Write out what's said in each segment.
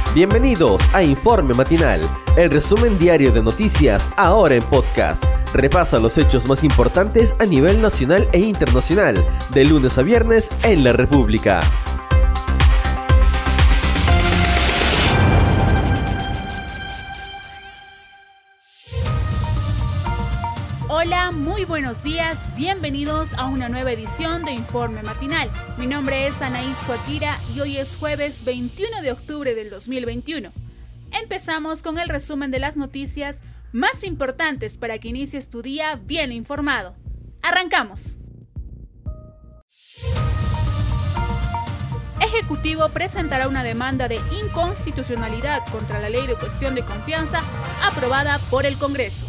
Bienvenidos a Informe Matinal, el resumen diario de noticias ahora en podcast. Repasa los hechos más importantes a nivel nacional e internacional, de lunes a viernes en la República. Hola, muy buenos días, bienvenidos a una nueva edición de Informe Matinal. Mi nombre es Anaís Coaquira y hoy es jueves 21 de octubre del 2021. Empezamos con el resumen de las noticias más importantes para que inicies tu día bien informado. ¡Arrancamos! Ejecutivo presentará una demanda de inconstitucionalidad contra la Ley de Cuestión de Confianza aprobada por el Congreso.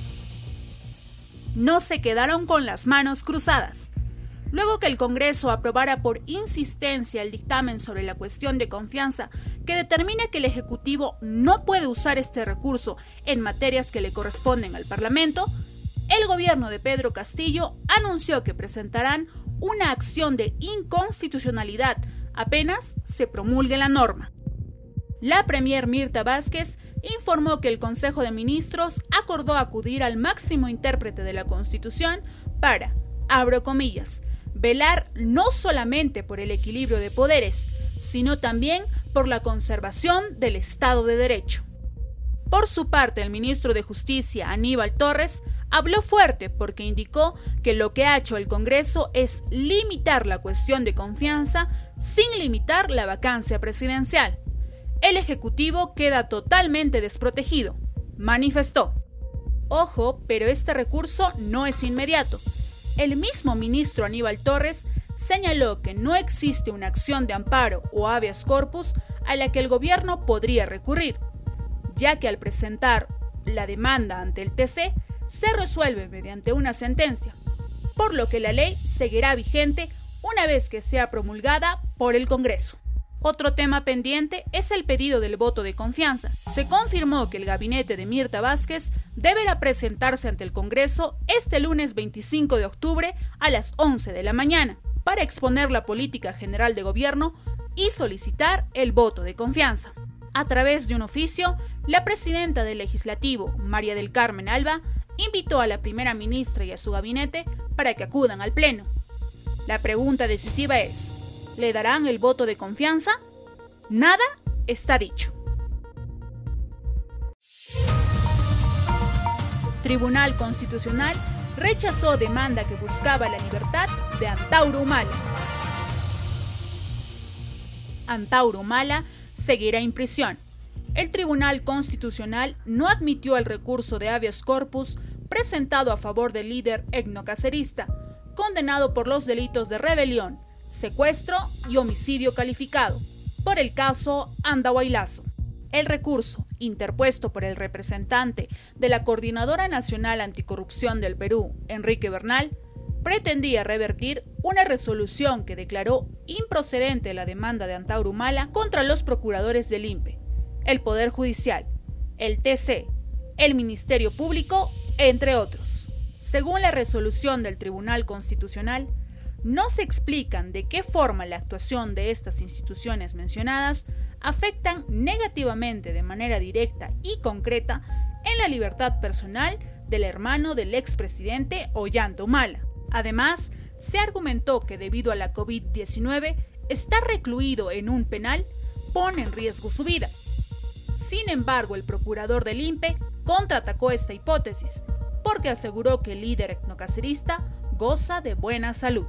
No se quedaron con las manos cruzadas. Luego que el Congreso aprobara por insistencia el dictamen sobre la cuestión de confianza que determina que el Ejecutivo no puede usar este recurso en materias que le corresponden al Parlamento, el gobierno de Pedro Castillo anunció que presentarán una acción de inconstitucionalidad apenas se promulgue la norma. La premier Mirta Vázquez informó que el Consejo de Ministros acordó acudir al máximo intérprete de la Constitución para, abro comillas, velar no solamente por el equilibrio de poderes, sino también por la conservación del Estado de Derecho. Por su parte, el ministro de Justicia, Aníbal Torres, habló fuerte porque indicó que lo que ha hecho el Congreso es limitar la cuestión de confianza sin limitar la vacancia presidencial. El Ejecutivo queda totalmente desprotegido, manifestó. Ojo, pero este recurso no es inmediato. El mismo ministro Aníbal Torres señaló que no existe una acción de amparo o habeas corpus a la que el gobierno podría recurrir, ya que al presentar la demanda ante el TC se resuelve mediante una sentencia, por lo que la ley seguirá vigente una vez que sea promulgada por el Congreso. Otro tema pendiente es el pedido del voto de confianza. Se confirmó que el gabinete de Mirta Vázquez deberá presentarse ante el Congreso este lunes 25 de octubre a las 11 de la mañana para exponer la política general de gobierno y solicitar el voto de confianza. A través de un oficio, la presidenta del Legislativo, María del Carmen Alba, invitó a la primera ministra y a su gabinete para que acudan al Pleno. La pregunta decisiva es: ¿le darán el voto de confianza? Nada está dicho. Tribunal Constitucional rechazó demanda que buscaba la libertad de Antauro Humala. Antauro Humala seguirá en prisión. El Tribunal Constitucional no admitió el recurso de habeas corpus presentado a favor del líder etnocacerista, condenado por los delitos de rebelión, secuestro y homicidio calificado, por el caso Andahuaylazo. El recurso, interpuesto por el representante de la Coordinadora Nacional Anticorrupción del Perú, Enrique Bernal, pretendía revertir una resolución que declaró improcedente la demanda de Antauro Humala contra los procuradores del INPE, el Poder Judicial, el TC, el Ministerio Público, entre otros. Según la resolución del Tribunal Constitucional, no se explican de qué forma la actuación de estas instituciones mencionadas afectan negativamente de manera directa y concreta en la libertad personal del hermano del expresidente Ollanta Humala. Además, se argumentó que debido a la COVID-19, estar recluido en un penal pone en riesgo su vida. Sin embargo, el procurador del INPE contraatacó esta hipótesis, porque aseguró que el líder etnocacerista goza de buena salud.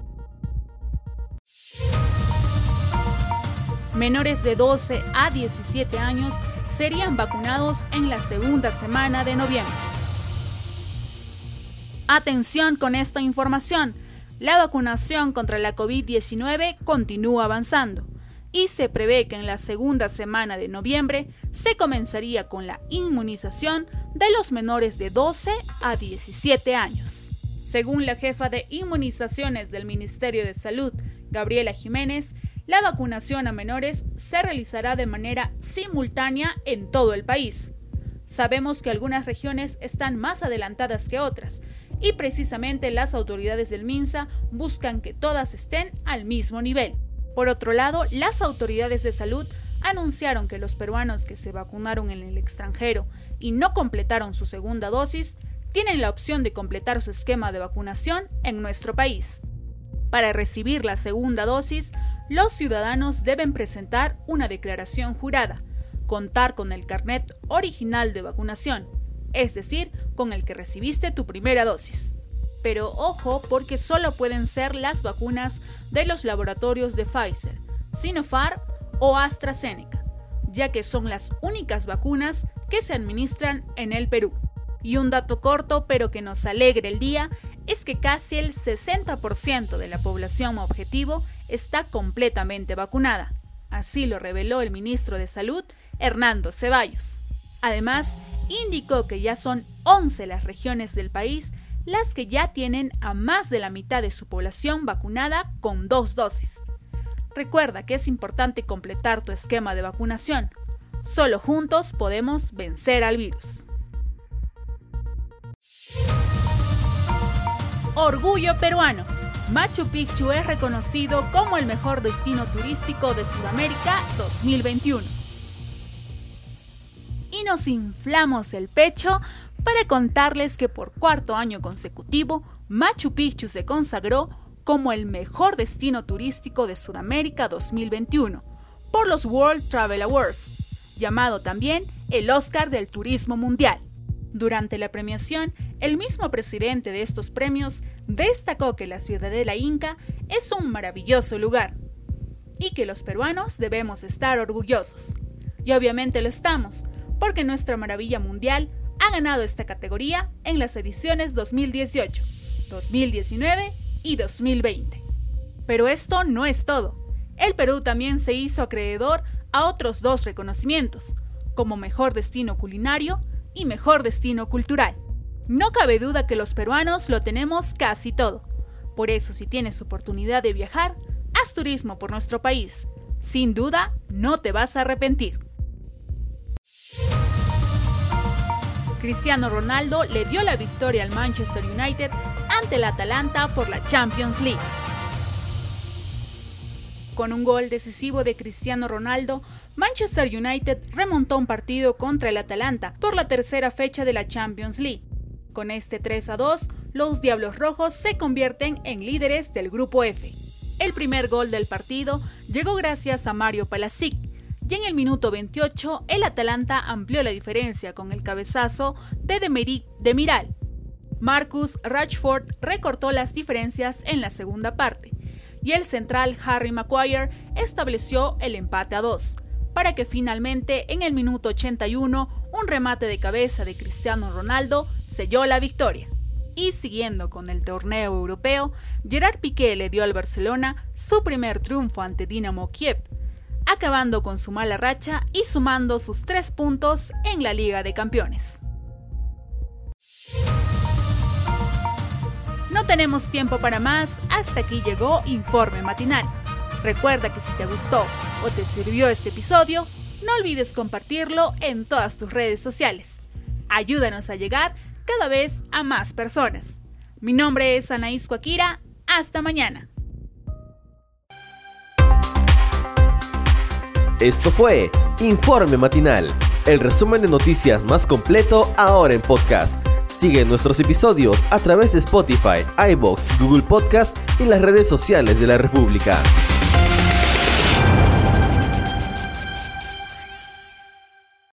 Menores de 12 a 17 años serían vacunados en la segunda semana de noviembre. Atención con esta información, la vacunación contra la COVID-19 continúa avanzando y se prevé que en la segunda semana de noviembre se comenzaría con la inmunización de los menores de 12 a 17 años. Según la jefa de inmunizaciones del Ministerio de Salud, Gabriela Jiménez, la vacunación a menores se realizará de manera simultánea en todo el país. Sabemos que algunas regiones están más adelantadas que otras y precisamente las autoridades del MINSA buscan que todas estén al mismo nivel. Por otro lado, las autoridades de salud anunciaron que los peruanos que se vacunaron en el extranjero y no completaron su segunda dosis, tienen la opción de completar su esquema de vacunación en nuestro país. Para recibir la segunda dosis, los ciudadanos deben presentar una declaración jurada, contar con el carnet original de vacunación, es decir, con el que recibiste tu primera dosis. Pero ojo, porque solo pueden ser las vacunas de los laboratorios de Pfizer, Sinopharm o AstraZeneca, ya que son las únicas vacunas que se administran en el Perú. Y un dato corto pero que nos alegre el día es que casi el 60% de la población objetivo está completamente vacunada. Así lo reveló el ministro de Salud, Hernando Ceballos. Además, indicó que ya son 11 las regiones del país las que ya tienen a más de la mitad de su población vacunada con 2 dosis. Recuerda que es importante completar tu esquema de vacunación. Solo juntos podemos vencer al virus. Orgullo peruano. Machu Picchu es reconocido como el mejor destino turístico de Sudamérica 2021. Y nos inflamos el pecho para contarles que por 4º año consecutivo, Machu Picchu se consagró como el mejor destino turístico de Sudamérica 2021 por los World Travel Awards, llamado también el Oscar del Turismo Mundial. Durante la premiación, el mismo presidente de estos premios destacó que la Ciudadela Inca es un maravilloso lugar y que los peruanos debemos estar orgullosos. Y obviamente lo estamos, porque nuestra maravilla mundial ha ganado esta categoría en las ediciones 2018, 2019 y 2020. Pero esto no es todo. El Perú también se hizo acreedor a otros 2 reconocimientos, como Mejor Destino Culinario y Mejor Destino Cultural. No cabe duda que los peruanos lo tenemos casi todo. Por eso, si tienes oportunidad de viajar, haz turismo por nuestro país. Sin duda, no te vas a arrepentir. Cristiano Ronaldo le dio la victoria al Manchester United ante el Atalanta por la Champions League. Con un gol decisivo de Cristiano Ronaldo, Manchester United remontó un partido contra el Atalanta por la tercera fecha de la Champions League. Con este 3-2, los Diablos Rojos se convierten en líderes del Grupo F. El primer gol del partido llegó gracias a Mario Palasic, y en el minuto 28 el Atalanta amplió la diferencia con el cabezazo de Demiral. Marcus Rashford recortó las diferencias en la segunda parte, y el central Harry Maguire estableció el empate a 2, para que finalmente en el minuto 81 un remate de cabeza de Cristiano Ronaldo selló la victoria. Y siguiendo con el torneo europeo, Gerard Piqué le dio al Barcelona su primer triunfo ante Dinamo Kiev, acabando con su mala racha y sumando sus 3 puntos en la Liga de Campeones. No tenemos tiempo para más, hasta aquí llegó Informe Matinal. Recuerda que si te gustó o te sirvió este episodio, no olvides compartirlo en todas tus redes sociales. Ayúdanos a llegar cada vez a más personas. Mi nombre es Anaís Coaquira. Hasta mañana. Esto fue Informe Matinal, el resumen de noticias más completo ahora en podcast. Sigue nuestros episodios a través de Spotify, iVoox, Google Podcast y las redes sociales de la República.